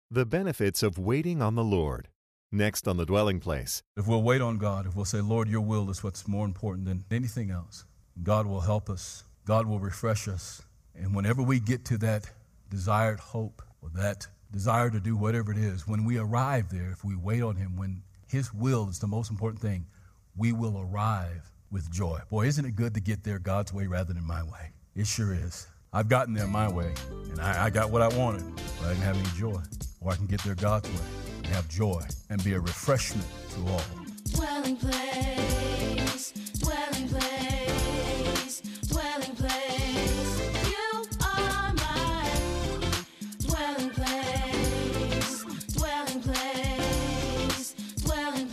The benefits of waiting on the Lord. Next on The Dwelling Place. If we'll wait on God, if we'll say, Lord, your will is what's more important than anything else, God will help us. God will refresh us. And whenever we get to that desired hope or that desire to do whatever it is, when we arrive there, if we wait on him, when his will is the most important thing, we will arrive with joy. Boy, isn't it good to get there God's way rather than my way? It sure is. I've gotten there my way, and I got what I wanted, but I didn't have any joy. Or I can get there God's way and have joy and be a refreshment to all. Dwelling place, dwelling place, dwelling place. You are my dwelling place, dwelling place, dwelling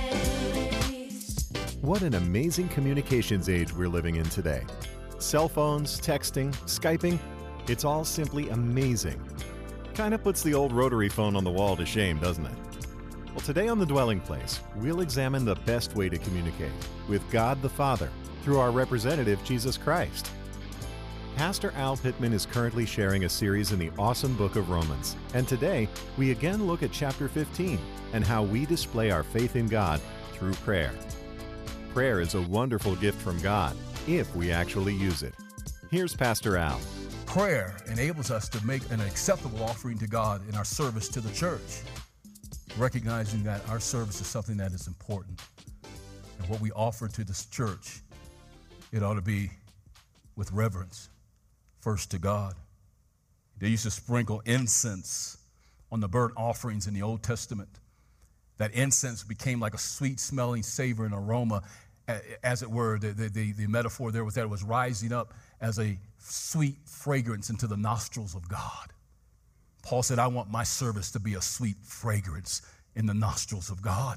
place. What an amazing communications age we're living in today. Cell phones, texting, Skyping, it's all simply amazing. Kind of puts the old rotary phone on the wall to shame, doesn't it? Well, today on The Dwelling Place, we'll examine the best way to communicate with God the Father through our representative, Jesus Christ. Pastor Al Pittman is currently sharing a series in the awesome book of Romans, and today we again look at chapter 15 and how we display our faith in God through prayer. Prayer is a wonderful gift from God if we actually use it. Here's Pastor Al. Prayer enables us to make an acceptable offering to God in our service to the church, recognizing that our service is something that is important. And what we offer to this church, it ought to be with reverence, first to God. They used to sprinkle incense on the burnt offerings in the Old Testament. That incense became like a sweet-smelling savor and aroma, as it were. The metaphor there was that it was rising up as a sweet fragrance into the nostrils of God. Paul said, I want my service to be a sweet fragrance in the nostrils of God.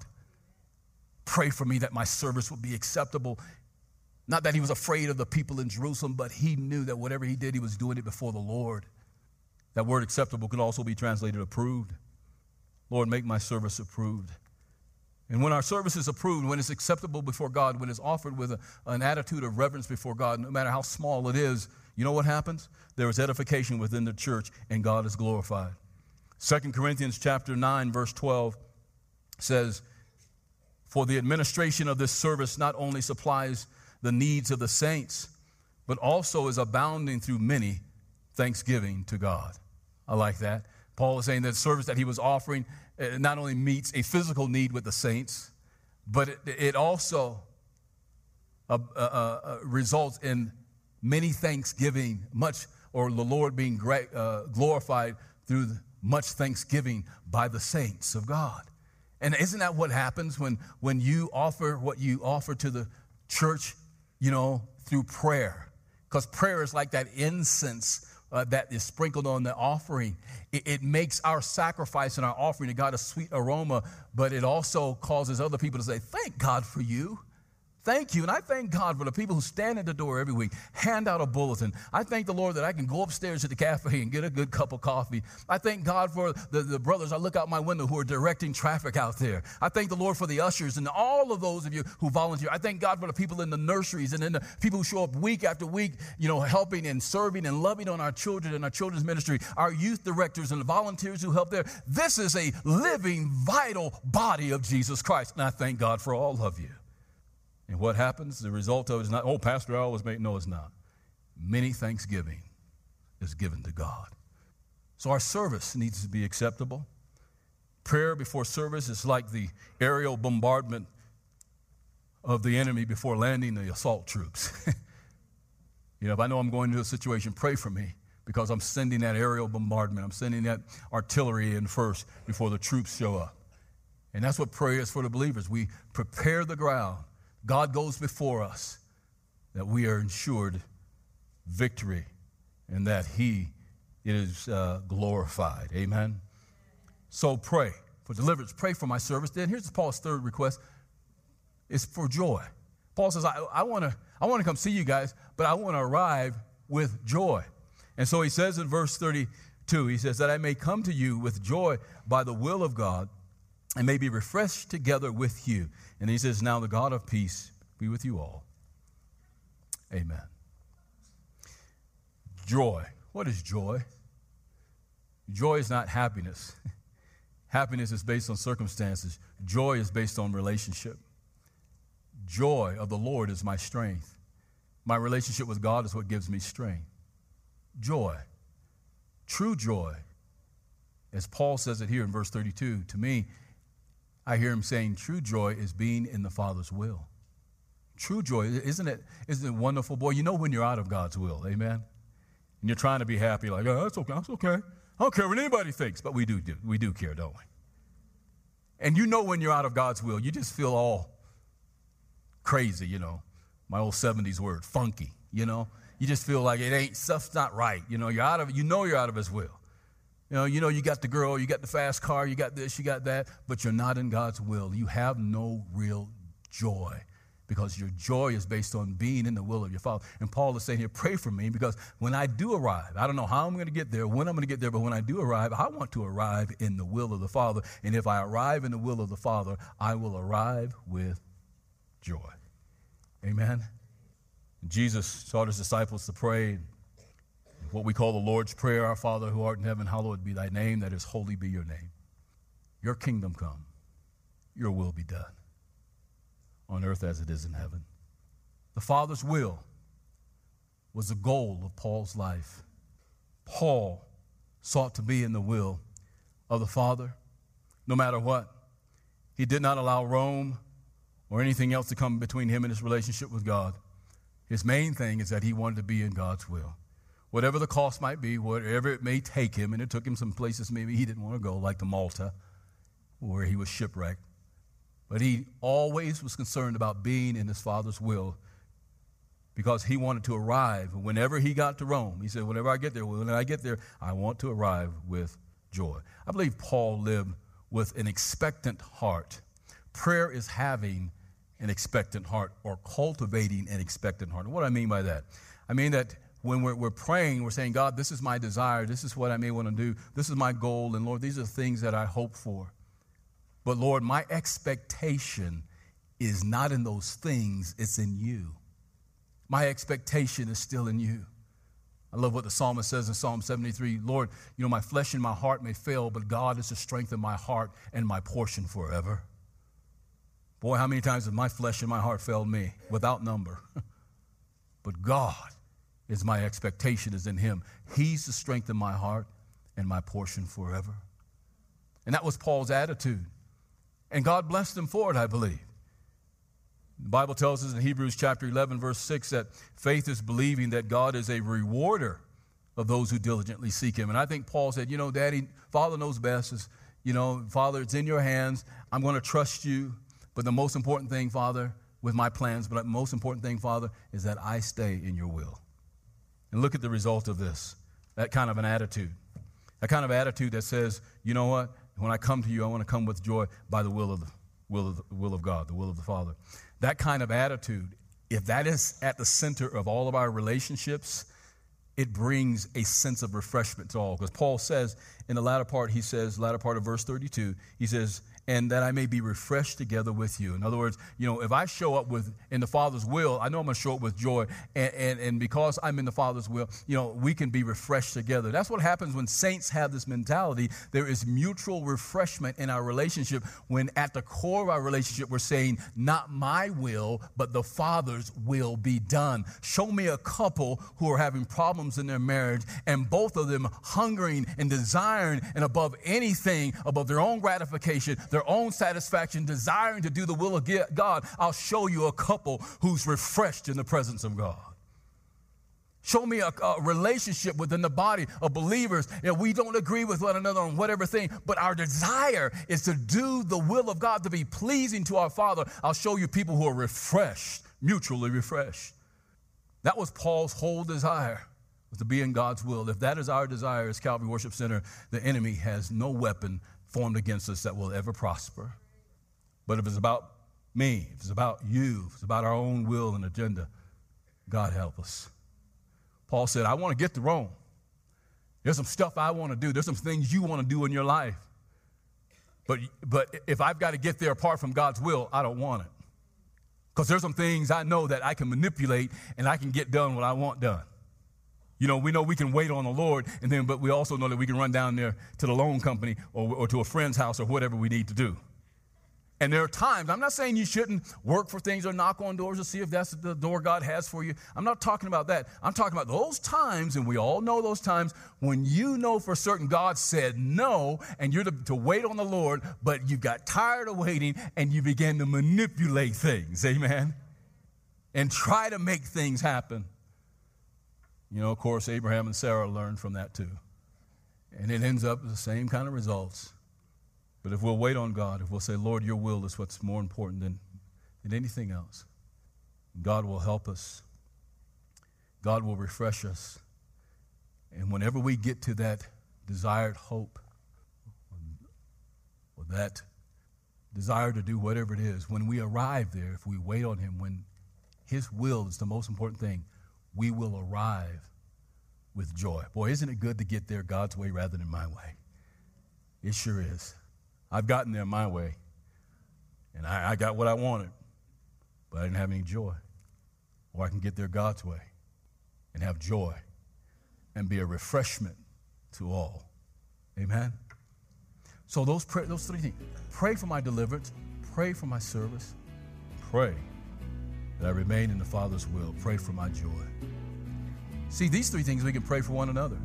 Pray for me that my service will be acceptable. Not that he was afraid of the people in Jerusalem, but he knew that whatever he did, he was doing it before the Lord. That word acceptable could also be translated approved. Lord, make my service approved. And when our service is approved, when it's acceptable before God, when it's offered with an attitude of reverence before God, no matter how small it is, you know what happens? There is edification within the church, and God is glorified. 2 Corinthians chapter 9, verse 12 says, for the administration of this service not only supplies the needs of the saints, but also is abounding through many thanksgiving to God. I like that. Paul is saying that the service that he was offering not only meets a physical need with the saints, but it also results in many thanksgiving, or the Lord being glorified through much thanksgiving by the saints of God. And isn't that what happens when you offer what you offer to the church, through prayer? Because prayer is like that incense that is sprinkled on the offering. It makes our sacrifice and our offering to God a sweet aroma, but it also causes other people to say, thank God for you. Thank you. And I thank God for the people who stand at the door every week, hand out a bulletin. I thank the Lord that I can go upstairs to the cafe and get a good cup of coffee. I thank God for the brothers I look out my window who are directing traffic out there. I thank the Lord for the ushers and all of those of you who volunteer. I thank God for the people in the nurseries and then the people who show up week after week, helping and serving and loving on our children and our children's ministry, our youth directors and the volunteers who help there. This is a living, vital body of Jesus Christ. And I thank God for all of you. And what happens? The result of it is not, Pastor Al was making, no, it's not. Many thanksgiving is given to God. So our service needs to be acceptable. Prayer before service is like the aerial bombardment of the enemy before landing the assault troops. If I know I'm going into a situation, pray for me, because I'm sending that aerial bombardment. I'm sending that artillery in first before the troops show up. And that's what prayer is for the believers. We prepare the ground. God goes before us, that we are ensured victory and that he is glorified. Amen? So pray for deliverance. Pray for my service. Then here's Paul's third request. It's for joy. Paul says, I want to come see you guys, but I want to arrive with joy. And so he says in verse 32, he says, that I may come to you with joy by the will of God, and may be refreshed together with you. And he says, now the God of peace be with you all. Amen. Joy. What is joy? Joy is not happiness. Happiness is based on circumstances. Joy is based on relationship. Joy of the Lord is my strength. My relationship with God is what gives me strength. Joy. True joy. As Paul says it here in verse 32, to me, I hear him saying true joy is being in the Father's will. True joy, isn't it wonderful? Boy, you know when you're out of God's will, amen? And you're trying to be happy, like, oh, that's okay, that's okay. I don't care what anybody thinks, but we do care, don't we? And you know when you're out of God's will, you just feel all crazy, you know. My old 70s word, funky, you know. You just feel like stuff's not right. You know, you're out of his will. You know, you got the girl, you got the fast car, you got this, you got that, but you're not in God's will. You have no real joy because your joy is based on being in the will of your Father. And Paul is saying here, pray for me because when I do arrive, I don't know how I'm going to get there, when I'm going to get there, but when I do arrive, I want to arrive in the will of the Father. And if I arrive in the will of the Father, I will arrive with joy. Amen. Jesus taught his disciples to pray what we call the Lord's Prayer. Our Father who art in heaven, hallowed be thy name. That is, holy be your name. Your kingdom come. Your will be done on earth as it is in heaven. The Father's will was the goal of Paul's life. Paul sought to be in the will of the Father no matter what. He did not allow Rome or anything else to come between him and his relationship with God. His main thing is that he wanted to be in God's will. Whatever the cost might be, whatever it may take him, and it took him some places maybe he didn't want to go, like to Malta, where he was shipwrecked. But he always was concerned about being in his Father's will because he wanted to arrive. Whenever he got to Rome, he said, when I get there, I want to arrive with joy. I believe Paul lived with an expectant heart. Prayer is having an expectant heart or cultivating an expectant heart. And what do I mean by that? I mean that when we're praying, we're saying, God, this is my desire. This is what I may want to do. This is my goal. And Lord, these are the things that I hope for. But Lord, my expectation is not in those things. It's in you. My expectation is still in you. I love what the psalmist says in Psalm 73. Lord, you know, my flesh and my heart may fail, but God is the strength of my heart and my portion forever. Boy, how many times has my flesh and my heart failed me? Without number. But God is my expectation is in him. He's the strength of my heart and my portion forever. And that was Paul's attitude. And God blessed him for it, I believe. The Bible tells us in Hebrews chapter 11, verse 6, that faith is believing that God is a rewarder of those who diligently seek him. And I think Paul said, you know, Daddy, Father knows best. Father, it's in your hands. I'm going to trust you. But the most important thing, Father, with my plans, but the most important thing, Father, is that I stay in your will. And look at the result of this, that kind of an attitude. That kind of attitude that says, you know what? When I come to you, I want to come with joy by the will of God, the will of the Father. That kind of attitude, if that is at the center of all of our relationships, it brings a sense of refreshment to all. Because Paul says in the latter part of verse 32, he says, and that I may be refreshed together with you. In other words, you know, if I show up in the Father's will, I know I'm going to show up with joy. And because I'm in the Father's will, you know, we can be refreshed together. That's what happens when saints have this mentality. There is mutual refreshment in our relationship when at the core of our relationship we're saying, not my will, but the Father's will be done. Show me a couple who are having problems in their marriage and both of them hungering and desiring and above anything, above their own gratification, their own satisfaction, desiring to do the will of God. I'll show you a couple who's refreshed in the presence of God. Show me a relationship within the body of believers. You know, we don't agree with one another on whatever thing, but our desire is to do the will of God, to be pleasing to our Father. I'll show you people who are refreshed, mutually refreshed. That was Paul's whole desire, was to be in God's will. If that is our desire as Calvary Worship Center, the enemy has no weapon formed against us that will ever prosper. But if it's about me, if it's about you, if it's about our own will and agenda, God help us. Paul said, I want to get to Rome. There's some stuff I want to do. There's some things you want to do in your life. But if I've got to get there apart from God's will, I don't want it. Because there's some things I know that I can manipulate and I can get done what I want done. You know, we know we can wait on the Lord, but we also know that we can run down there to the loan company or to a friend's house or whatever we need to do. And there are times, I'm not saying you shouldn't work for things or knock on doors to see if that's the door God has for you. I'm not talking about that. I'm talking about those times, and we all know those times, when you know for certain God said no, and you're to wait on the Lord, but you got tired of waiting, and you began to manipulate things, amen, and try to make things happen. You know, of course, Abraham and Sarah learned from that too. And it ends up with the same kind of results. But if we'll wait on God, if we'll say, Lord, your will is what's more important than anything else, God will help us. God will refresh us. And whenever we get to that desired hope, or that desire to do whatever it is, when we arrive there, if we wait on him, when his will is the most important thing, we will arrive with joy. Boy, isn't it good to get there God's way rather than my way? It sure is. I've gotten there my way, and I got what I wanted, but I didn't have any joy. Or I can get there God's way and have joy and be a refreshment to all. Amen? So those three things. Pray for my deliverance. Pray for my service. Pray that I remain in the Father's will. Pray for my joy. See, these three things we can pray for one another.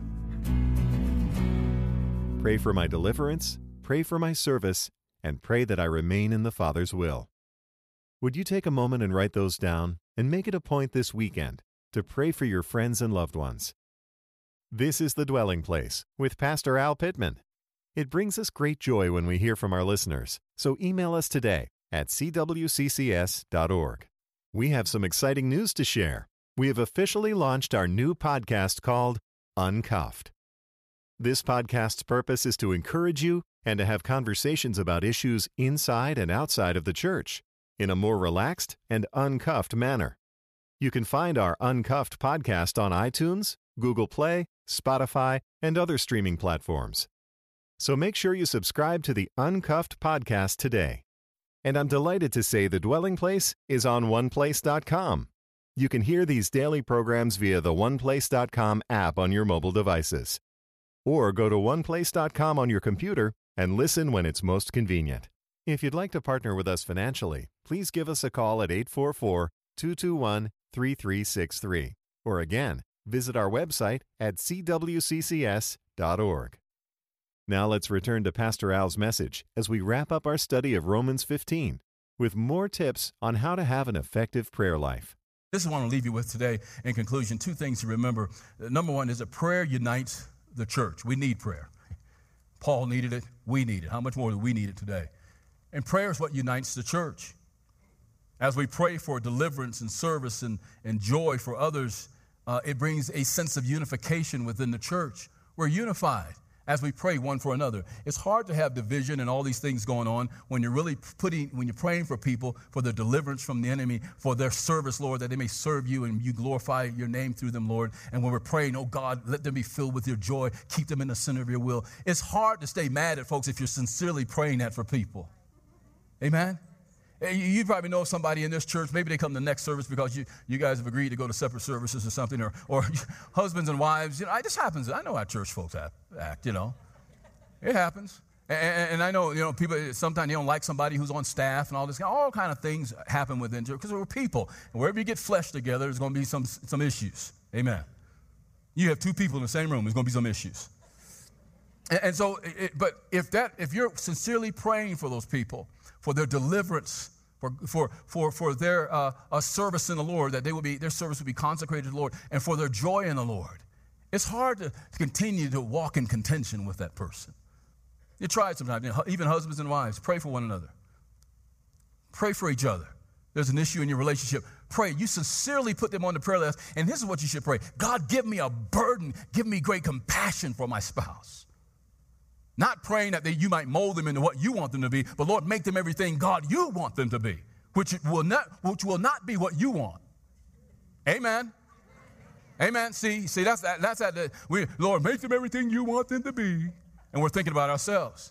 Pray for my deliverance, pray for my service, and pray that I remain in the Father's will. Would you take a moment and write those down and make it a point this weekend to pray for your friends and loved ones? This is The Dwelling Place with Pastor Al Pittman. It brings us great joy when we hear from our listeners, so email us today at cwccs.org. We have some exciting news to share. We have officially launched our new podcast called Uncuffed. This podcast's purpose is to encourage you and to have conversations about issues inside and outside of the church in a more relaxed and uncuffed manner. You can find our Uncuffed podcast on iTunes, Google Play, Spotify, and other streaming platforms. So make sure you subscribe to the Uncuffed podcast today. And I'm delighted to say The Dwelling Place is on oneplace.com. You can hear these daily programs via the oneplace.com app on your mobile devices. Or go to oneplace.com on your computer and listen when it's most convenient. If you'd like to partner with us financially, please give us a call at 844-221-3363. Or again, visit our website at cwccs.org. Now let's return to Pastor Al's message as we wrap up our study of Romans 15 with more tips on how to have an effective prayer life. This is what I want to leave you with today. In conclusion, two things to remember. Number one is that prayer unites the church. We need prayer. Paul needed it. We need it. How much more do we need it today? And prayer is what unites the church. As we pray for deliverance and service and joy for others, it brings a sense of unification within the church. We're unified as we pray one for another. It's hard to have division and all these things going on when you're really when you're praying for people, for their deliverance from the enemy, for their service, Lord, that they may serve you and you glorify your name through them, Lord. And when we're praying, oh God, let them be filled with your joy. Keep them in the center of your will. It's hard to stay mad at folks if you're sincerely praying that for people. Amen? You probably know somebody in this church, maybe they come to the next service because you guys have agreed to go to separate services or something, or husbands and wives. You know, it just happens. I know how church folks act, you know. It happens. And I know, you know, people, sometimes they don't like somebody who's on staff and all this. All kind of things happen within church because we're people. And wherever you get flesh together, there's going to be some issues. Amen. You have two people in the same room, there's going to be some issues. And so, but if you're sincerely praying for those people, for their deliverance, for their service in the Lord, that their service would be consecrated to the Lord, and for their joy in the Lord, it's hard to continue to walk in contention with that person. You try it sometimes. You know, even husbands and wives, pray for one another. Pray for each other. There's an issue in your relationship. Pray. You sincerely put them on the prayer list, and this is what you should pray. God, give me a burden. Give me great compassion for my spouse. Not praying that you might mold them into what you want them to be, but Lord, make them everything, God, you want them to be, which will not be what you want. Amen. Amen. See, that's that. Lord, make them everything you want them to be, and we're thinking about ourselves.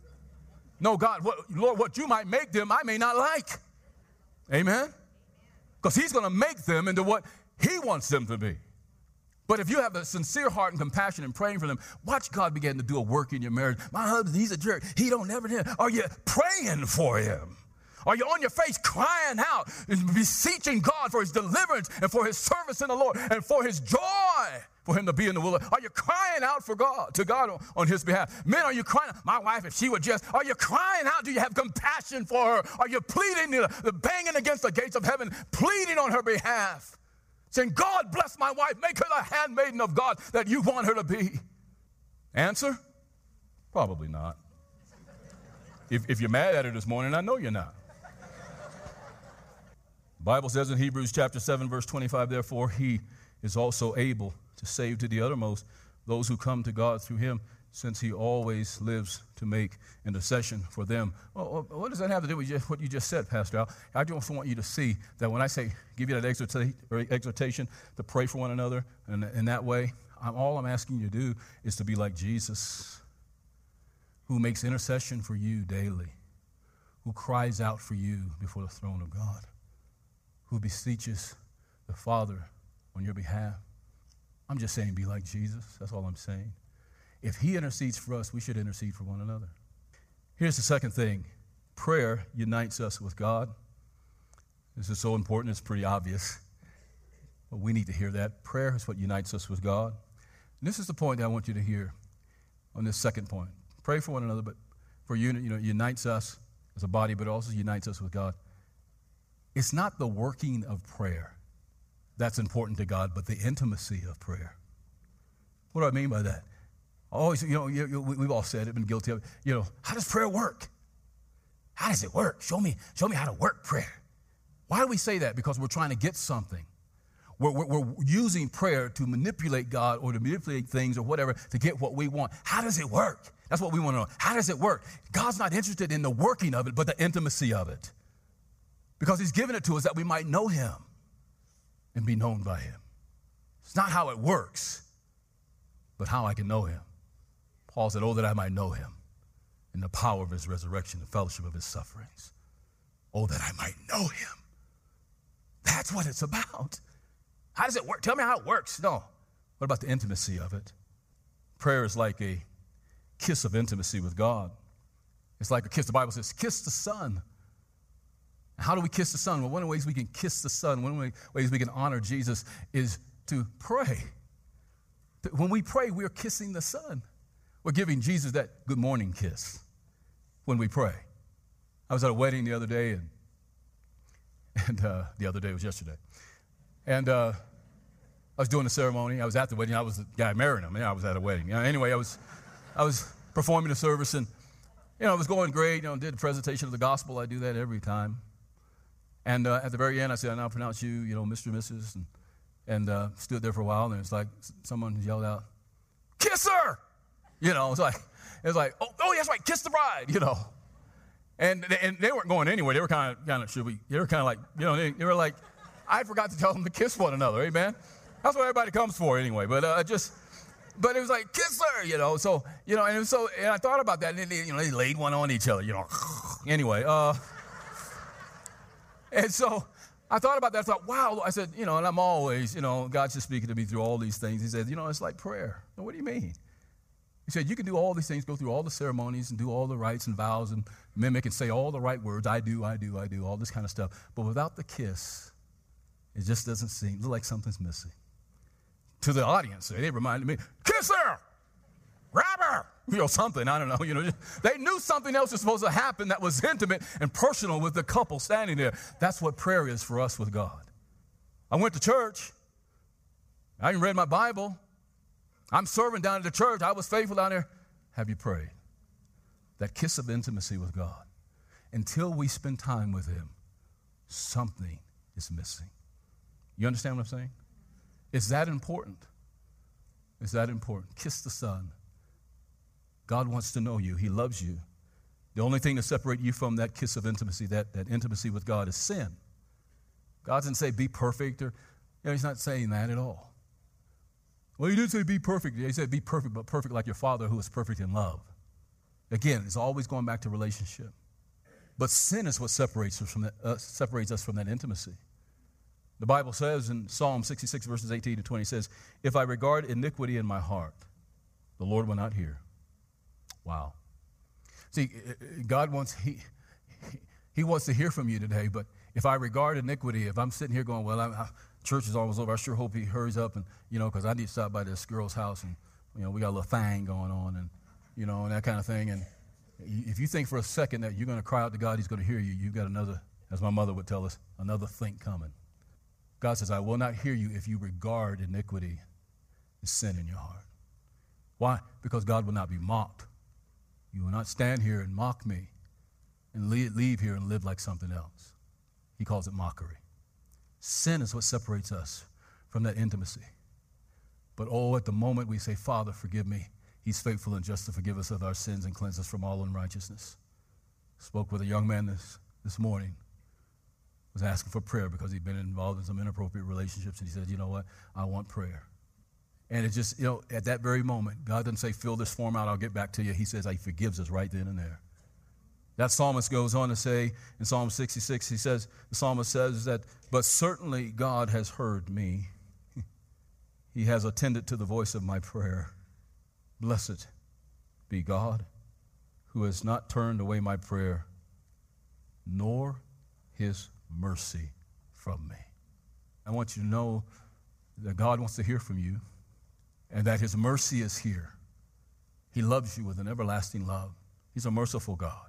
No, God, Lord, what you might make them, I may not like. Amen. Because He's going to make them into what He wants them to be. But if you have a sincere heart and compassion in praying for them, watch God begin to do a work in your marriage. My husband, he's a jerk. He don't never hear. Are you praying for him? Are you on your face crying out and beseeching God for his deliverance and for his service in the Lord and for his joy for him to be in the will? Are you crying out for God, to God on his behalf? Men, are you crying out? My wife, if she would just, are you crying out? Do you have compassion for her? Are you pleading, the banging against the gates of heaven, pleading on her behalf? Saying, God bless my wife, make her the handmaiden of God that you want her to be. Answer? Probably not. If you're mad at her this morning, I know you're not. The Bible says in Hebrews chapter 7, verse 25, therefore he is also able to save to the uttermost those who come to God through him, since he always lives to make intercession for them. Well, what does that have to do with what you just said, Pastor Al? I just want you to see that when I say, give you that exhortation to pray for one another in that way, all I'm asking you to do is to be like Jesus, who makes intercession for you daily, who cries out for you before the throne of God, who beseeches the Father on your behalf. I'm just saying be like Jesus. That's all I'm saying. If he intercedes for us, we should intercede for one another. Here's the second thing. Prayer unites us with God. This is so important, it's pretty obvious. But we need to hear that. Prayer is what unites us with God. And this is the point that I want you to hear on this second point. Pray for one another, but for unites us as a body, but also unites us with God. It's not the working of prayer that's important to God, but the intimacy of prayer. What do I mean by that? Always, we've all said it, been guilty of it. How does prayer work? How does it work? Show me how to work prayer. Why do we say that? Because we're trying to get something. We're using prayer to manipulate God or to manipulate things or whatever to get what we want. How does it work? That's what we want to know. How does it work? God's not interested in the working of it, but the intimacy of it. Because he's given it to us that we might know him and be known by him. It's not how it works, but how I can know him. Paul said, oh, that I might know him in the power of his resurrection, the fellowship of his sufferings. Oh, that I might know him. That's what it's about. How does it work? Tell me how it works. No. What about the intimacy of it? Prayer is like a kiss of intimacy with God. It's like a kiss. The Bible says, kiss the Son. How do we kiss the Son? Well, one of the ways we can kiss the Son, one of the ways we can honor Jesus is to pray. When we pray, we're kissing the Son. We're giving Jesus that good morning kiss when we pray. I was at a wedding the other day, and the other day was yesterday. And I was doing the ceremony. I was at the wedding. I was the guy marrying him. I was at a wedding. Anyway, I was performing the service, and it was going great. Did the presentation of the gospel. I do that every time. And at the very end, I said, I now pronounce you, Mr. and Mrs. And stood there for a while, and it's like someone yelled out, kiss her! It was like, oh, that's right, kiss the bride, And they weren't going anywhere. They were kind of, they were kind of like, they were like, I forgot to tell them to kiss one another, amen? That's what everybody comes for anyway. But it was like, kiss her, So, and I thought about that, and they laid one on each other, Anyway, and so I thought about that. I thought, wow. I said, and I'm always, God's just speaking to me through all these things. He said, it's like prayer. And what do you mean? He said, you can do all these things, go through all the ceremonies and do all the rites and vows and mimic and say all the right words. I do, all this kind of stuff. But without the kiss, it just doesn't look like something's missing. To the audience, they reminded me, kiss her, grab her, something, I don't know. They knew something else was supposed to happen that was intimate and personal with the couple standing there. That's what prayer is for us with God. I went to church. I even read my Bible. I'm serving down at the church. I was faithful down there. Have you prayed? That kiss of intimacy with God. Until we spend time with him, something is missing. You understand what I'm saying? It's that important. It's that important. Kiss the Son. God wants to know you. He loves you. The only thing to separate you from that kiss of intimacy, that intimacy with God, is sin. God doesn't say be perfect, or he's not saying that at all. Well, he did say be perfect. He said be perfect, but perfect like your Father who is perfect in love. Again, it's always going back to relationship. But sin is what separates us from that intimacy. The Bible says in Psalm 66, verses 18 to 20, says, if I regard iniquity in my heart, the Lord will not hear. Wow. See, God wants, he wants to hear from you today, but if I regard iniquity, if I'm sitting here going, well, church is almost over, I sure hope he hurries up and, because I need to stop by this girl's house and, we got a little thing going on and, and that kind of thing. And if you think for a second that you're going to cry out to God, he's going to hear you, you've got another, as my mother would tell us, another think coming. God says, I will not hear you if you regard iniquity as sin in your heart. Why? Because God will not be mocked. You will not stand here and mock me and leave here and live like something else. He calls it mockery. Sin is what separates us from that intimacy. But at the moment we say, Father, forgive me, he's faithful and just to forgive us of our sins and cleanse us from all unrighteousness. Spoke with a young man this morning, was asking for prayer because he'd been involved in some inappropriate relationships, and he said, you know what, I want prayer. And it just, at that very moment, God doesn't say, fill this form out, I'll get back to you. He says, he forgives us right then and there. That psalmist goes on to say in Psalm 66, the psalmist says that, but certainly God has heard me. He has attended to the voice of my prayer. Blessed be God, who has not turned away my prayer, nor his mercy from me. I want you to know that God wants to hear from you and that his mercy is here. He loves you with an everlasting love. He's a merciful God.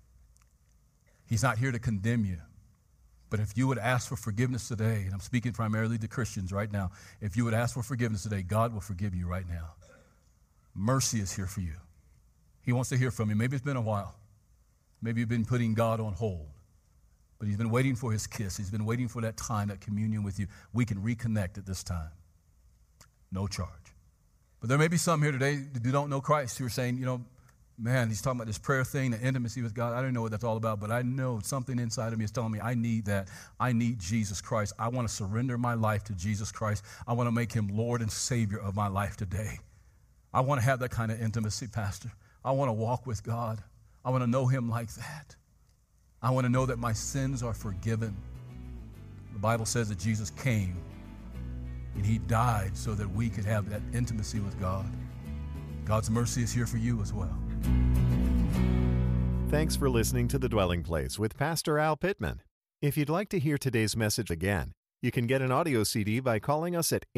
He's not here to condemn you. But if you would ask for forgiveness today, and I'm speaking primarily to Christians right now, if you would ask for forgiveness today, God will forgive you right now. Mercy is here for you. He wants to hear from you. Maybe it's been a while. Maybe you've been putting God on hold. But he's been waiting for his kiss. He's been waiting for that time, that communion with you. We can reconnect at this time. No charge. But there may be some here today who don't know Christ who are saying, man, he's talking about this prayer thing, the intimacy with God. I don't know what that's all about, but I know something inside of me is telling me I need that. I need Jesus Christ. I want to surrender my life to Jesus Christ. I want to make him Lord and Savior of my life today. I want to have that kind of intimacy, Pastor. I want to walk with God. I want to know him like that. I want to know that my sins are forgiven. The Bible says that Jesus came and he died so that we could have that intimacy with God. God's mercy is here for you as well. Thanks for listening to The Dwelling Place with Pastor Al Pittman. If you'd like to hear today's message again, you can get an audio CD by calling us at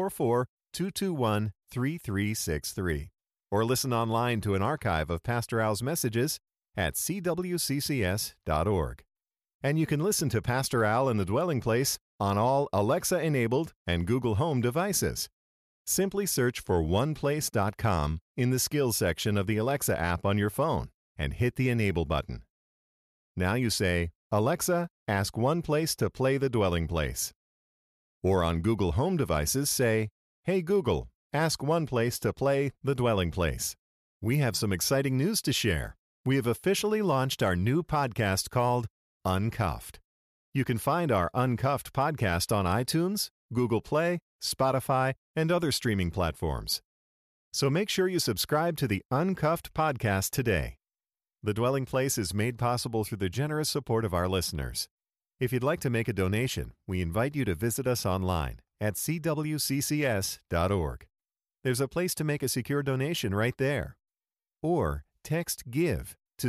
844-221-3363 or listen online to an archive of Pastor Al's messages at cwccs.org. And you can listen to Pastor Al and The Dwelling Place on all Alexa-enabled and Google Home devices. Simply search for oneplace.com in the skills section of the Alexa app on your phone and hit the Enable button. Now you say, Alexa, ask OnePlace to play The Dwelling Place. Or on Google Home devices, say, Hey Google, ask OnePlace to play The Dwelling Place. We have some exciting news to share. We have officially launched our new podcast called Uncuffed. You can find our Uncuffed podcast on iTunes, Google Play, Spotify, and other streaming platforms. So make sure you subscribe to the Uncuffed podcast today. The Dwelling Place is made possible through the generous support of our listeners. If you'd like to make a donation, we invite you to visit us online at cwccs.org. There's a place to make a secure donation right there. Or text GIVE to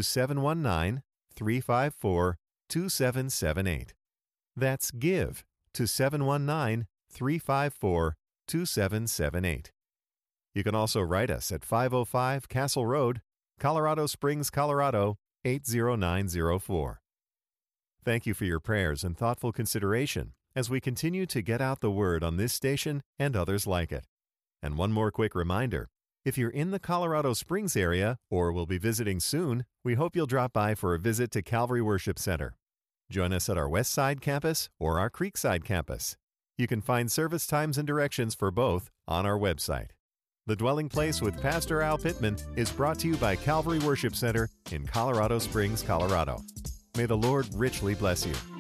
719-354-2778. That's GIVE to 719-354-2778. You can also write us at 505 Castle Road, Colorado Springs, Colorado, 80904. Thank you for your prayers and thoughtful consideration as we continue to get out the word on this station and others like it. And one more quick reminder, if you're in the Colorado Springs area or will be visiting soon, we hope you'll drop by for a visit to Calvary Worship Center. Join us at our West Side campus or our Creekside campus. You can find service times and directions for both on our website. The Dwelling Place with Pastor Al Pittman is brought to you by Calvary Worship Center in Colorado Springs, Colorado. May the Lord richly bless you.